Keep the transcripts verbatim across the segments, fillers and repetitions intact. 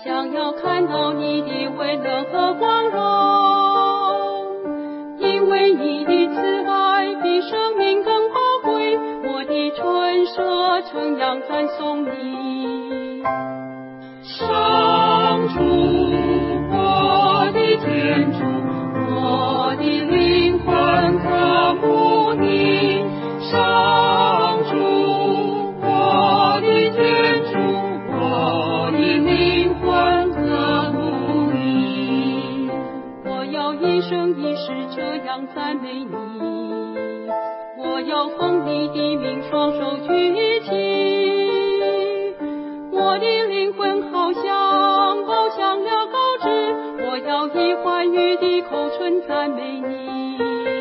想要看到你的伟能和光荣，因为你的慈爱比生命更宝贵，我的唇舌称扬赞颂你。 上主，我的天主，我的灵魂渴慕你。上主，我的天主，我的灵魂渴慕你。 我要一生一世这样赞美你，我要奉你的名双手举起，我的灵魂好像翱翔了高枝，我要以欢愉的口唇赞美你。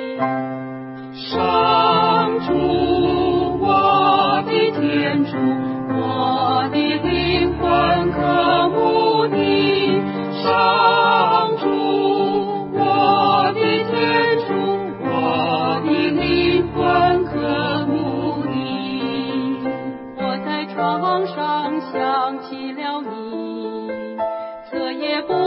上主，我的天主，我的灵魂渴慕你。上主，我的天主，我的灵魂渴慕你。 我在床上想起了你，这夜不